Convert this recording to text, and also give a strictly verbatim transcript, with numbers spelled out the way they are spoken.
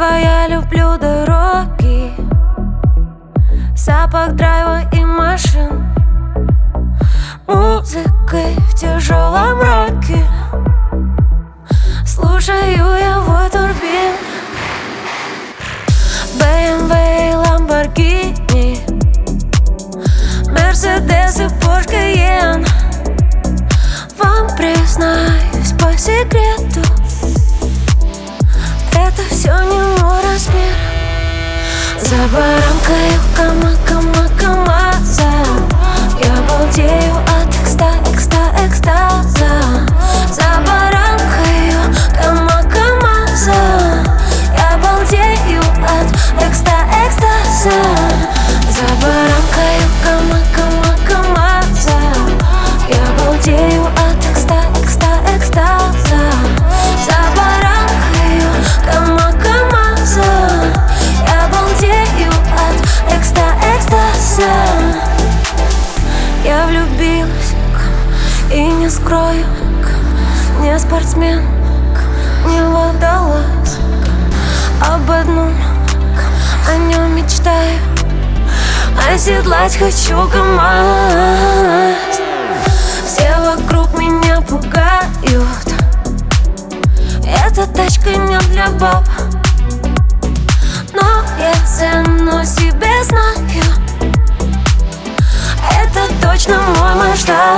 твоя, люблю дороги, запах драйва и машин, музыкой в тяжелом роке. Слушаю я вой турбин, бэ эм вэ и Lamborghini, Mercedes и Porsche Cayenne. Вам признаюсь по секрету, это все не мой размер. За баранкой кама-кама-камаза я балдею от экста, экста, экстаза. За баранкой кама-камаза я балдею от экста, экстаза. За баранкой кама-кама-камаза я балдею от экста, экста, экстаза. За баранкой кама-камаза я балдею от экста, экстаза. Я влюбилась и не скрою, не спортсмен, не водолаз. Об одном, о нем мечтаю, оседлать хочу КамАЗ. Все вокруг меня пугают, эта тачка не для баб, но я цену себе знаю, это точно мой масштаб.